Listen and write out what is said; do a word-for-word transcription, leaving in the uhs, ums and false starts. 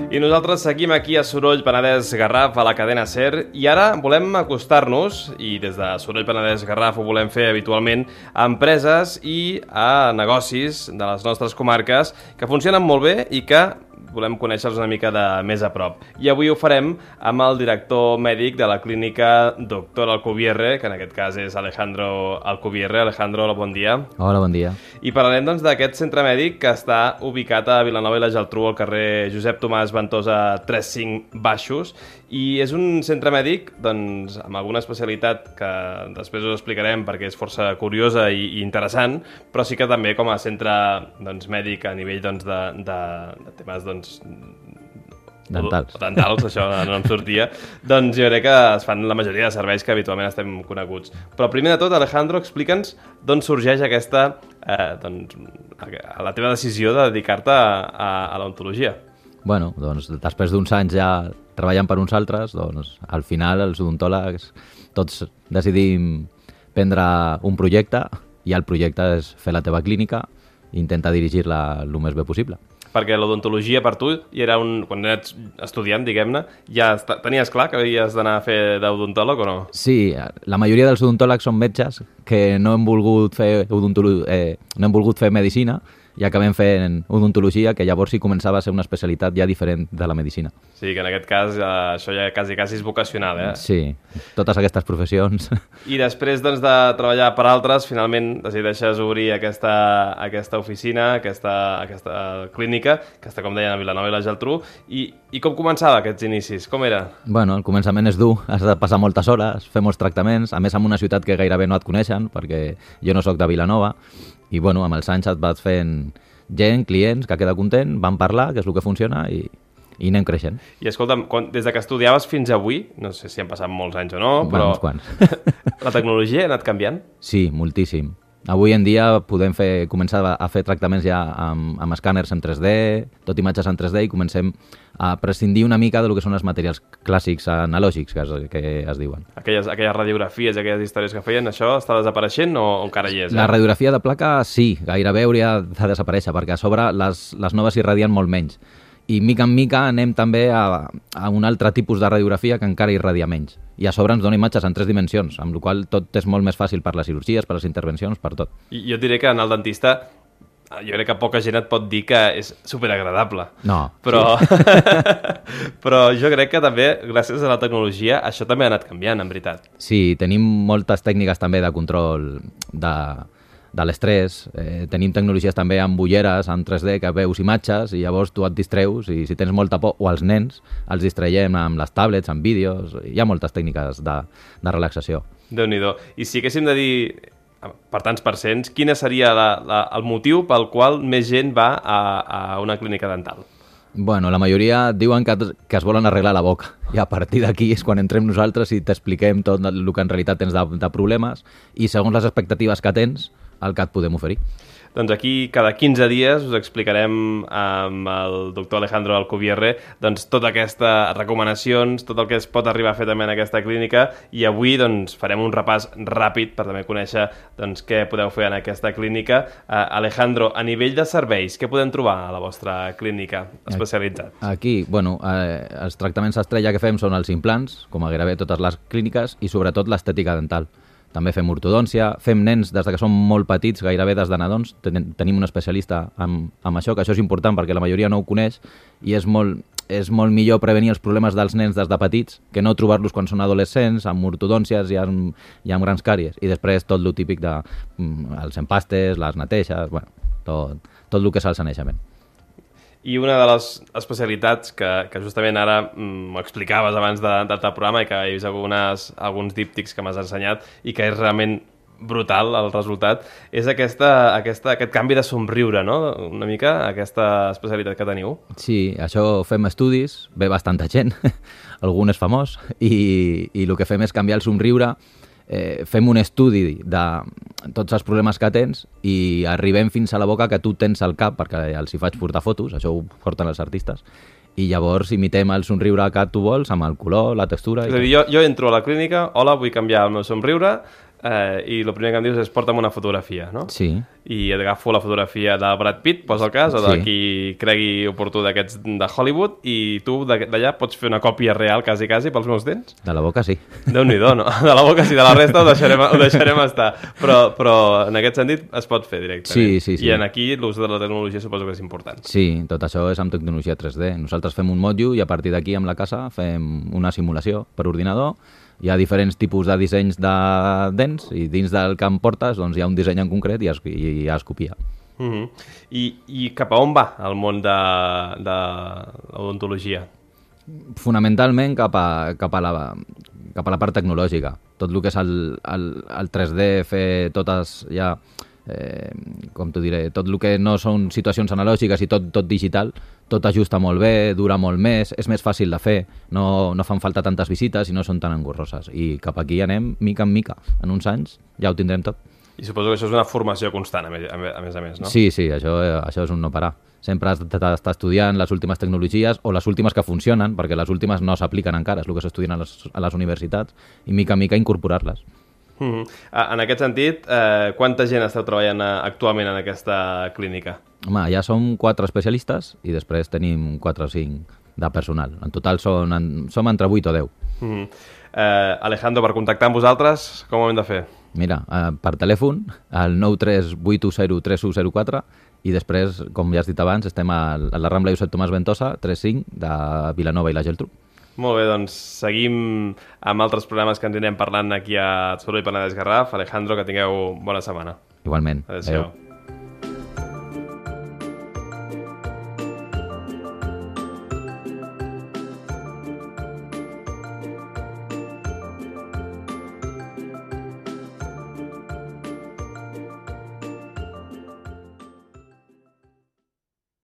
I nosaltres seguim aquí a Soroll Penedès Garraf, a la cadena SER, i ara volem acostar-nos, i des de Soroll Penedès Garraf ho volem fer habitualment, a empreses i a negocis de les nostres comarques que funcionen molt bé i que volem conèixer-los una mica de més a prop. I avui ho farem amb el director mèdic de la clínica Doctor Alcubierre, que en aquest cas és Alejandro Alcubierre. Alejandro, hola, bon dia. Hola, bon dia. I parlarem doncs, d'aquest centre mèdic que està ubicat a Vilanova i la Geltrú, al carrer Josep Tomàs Ventosa tres cinc Baixos, i és un centre mèdic doncs, amb alguna especialitat que després us explicarem perquè és força curiosa i, i interessant, però sí que també com a centre doncs, mèdic a nivell doncs, de, de, de temes doncs, dentals. dentals, això no em sortia, doncs jo crec que es fan la majoria de serveis que habitualment estem coneguts. Però primer de tot, Alejandro, explica'ns d'on sorgeix aquesta, eh, doncs, la teva decisió de dedicar-te a, a, a l'odontologia. Bueno, doncs després d'uns anys ja treballant per uns altres, doncs al final els odontòlegs tots decidim prendre un projecte i el projecte és fer la teva clínica i intentar dirigir-la el més bé possible. Perquè l'odontologia per tu, i era un, quan ets estudiant, diguem-ne, ja tenies clar que havies d'anar a fer d'odontòleg o no? Sí, la majoria dels odontòlegs són metges que no hem volgut fer, odontolo... eh, no hem volgut fer medicina i acabem fent odontologia, que llavors sí començava a ser una especialitat ja diferent de la medicina. Sí, que en aquest cas eh, això ja quasi, quasi és vocacional, eh? Sí, totes aquestes professions. I després doncs, de treballar per altres, finalment decideixes obrir aquesta, aquesta oficina, aquesta, aquesta clínica, que està, com deien, a Vilanova i la Geltrú. I, I com començava aquests inicis? Com era? Bueno, el començament és dur, has de passar moltes hores, fer molts tractaments, a més en una ciutat que gairebé no et coneixen, perquè jo no sóc de Vilanova, i bueno, amb els anys et vas fent gent, clients, que queda content, van parlar, que és el que funciona, i, i anem creixent. I escolta'm, quan, des de que estudiaves fins avui, no sé si han passat molts anys o no, però... Bueno, uns quants. La tecnologia ha anat canviant? Sí, moltíssim. Avui en dia podem fer, començar a fer tractaments ja amb, amb escàners en tres D, tot imatges en tres D, i comencem a prescindir una mica del que són els materials clàssics analògics que es, que es diuen. Aquelles, aquelles radiografies, aquelles històries que feien, això està desapareixent o encara hi és? Eh? La radiografia de placa sí, gairebé hauria de desaparèixer, perquè a sobre les, les noves irradien molt menys. I mica en mica anem també a, a un altre tipus de radiografia que encara irradia menys. I a sobre ens dona imatges en tres dimensions, amb la qual tot és molt més fàcil per les cirurgies, per les intervencions, per tot. I jo diré que en el dentista, jo crec que poca gent et pot dir que és superagradable. No. Però, sí. Però jo crec que també, gràcies a la tecnologia, això també ha anat canviant, en veritat. Sí, tenim moltes tècniques també de control de... de l'estrès, eh, tenim tecnologies també amb ulleres, en tres D, que veus imatges i llavors tu et distreus i si tens molta por, o els nens, els distraiem amb les tablets, amb vídeos, hi ha moltes tècniques de, de relaxació. Déu-n'hi-do. I si haguéssim de dir, per tants percents, quin seria la, la, el motiu pel qual més gent va a, a una clínica dental? Bueno, la majoria diuen que, que es volen arreglar la boca i a partir d'aquí és quan entrem nosaltres i t'expliquem tot el que en realitat tens de, de problemes i segons les expectatives que tens el que et podem oferir. Doncs aquí cada quinze dies us explicarem amb el doctor Alejandro Alcubierre doncs, totes aquestes recomanacions, tot el que es pot arribar a fer també en aquesta clínica, i avui doncs, farem un repàs ràpid per també conèixer doncs, què podeu fer en aquesta clínica. Uh, Alejandro, a nivell de serveis, què podem trobar a la vostra clínica especialitzats? Aquí, bueno, eh, els tractaments estrella que fem són els implants, com a gairebé totes les clíniques, i sobretot l'estètica dental. També fem ortodòncia, fem nens des que són molt petits, gairebé des de nadons. Ten tenim un especialista amb, amb això, que això és important perquè la majoria no ho coneix i és molt, és molt millor prevenir els problemes dels nens des de petits que no trobar-los quan són adolescents, amb ortodòncies i amb, i amb grans càries. I després tot el típic de mm, els empastes, les neteixes, bueno, tot, tot el que és el sanejament. I una de les especialitats que, que justament ara m'explicaves mm, abans de, del teu programa i que he vist algunes, alguns díptics que m'has ensenyat i que és realment brutal el resultat, és aquesta, aquesta, aquest canvi de somriure, no? Una mica aquesta especialitat que teniu. Sí, això fem estudis, ve bastanta gent, algun és famós, i, i el que fem és canviar el somriure. Eh, fem un estudi de tots els problemes que tens i arribem fins a la boca que tu tens al cap, perquè els hi faig portar fotos, això ho porten els artistes, i llavors imitem el somriure que tu vols amb el color, la textura... És a dir, jo, jo entro a la clínica, hola, vull canviar el meu somriure, eh, i el primer que em dius és porta'm una fotografia, no? Sí. I et agafo la fotografia de Brad Pitt, posa el cas, o de Sí. qui cregui oportú d'aquests de Hollywood, i tu de- d'allà pots fer una còpia real, quasi, quasi, pels meus dents? De la boca, sí. Déu-n'hi-do, no? De la boca sí, de la resta ho deixarem, ho deixarem estar. Però, però en aquest sentit es pot fer directament. Sí, sí, sí. I en aquí l'ús de la tecnologia suposo que és important. Sí, tot això és amb tecnologia tres D. Nosaltres fem un motllo i a partir d'aquí amb la casa fem una simulació per ordinador. Hi ha diferents tipus de dissenys de dents i dins del que em portes doncs, hi ha un disseny en concret i es, i es copia. Uh -huh. I, I cap a on va el món de, de l'odontologia? Fonamentalment cap a, cap, a la, cap a la part tecnològica. Tot el que és el, el, el tres D, fer totes ja... Eh, com t'ho diré, tot el que no són situacions analògiques i tot, tot digital, tot ajusta molt bé, dura molt més, és més fàcil de fer, no, no fan falta tantes visites i no són tan engorroses. I cap aquí anem mica en mica. En uns anys ja ho tindrem tot. I suposo que això és una formació constant, a més a més, a més no? Sí, sí, això, això és un no parar. Sempre has d'estar estudiant les últimes tecnologies o les últimes que funcionen, perquè les últimes no s'apliquen encara, és el que s'estudien a, les, a les universitats, i mica en mica incorporar-les. Uh -huh. En aquest sentit, eh, quanta gent esteu treballant actualment en aquesta clínica? Home, ja som quatre especialistes i després tenim quatre o cinc de personal. En total són, en, som entre vuit o deu. Uh -huh. eh, Alejandro, per contactar amb vosaltres, com ho hem de fer? Mira, eh, per telèfon, al nou tres vuit u zero tres u zero quatre, i després, com ja has dit abans, estem a, a la Rambla Josep Tomàs Ventosa, tres cinc, de Vilanova i la Geltrú. Molt bé, doncs seguim amb altres programes que ens anirem parlant aquí a Soroll Penedès Garraf. Alejandro, que tingueu bona setmana. Igualment. Adéu-siau. Adéu.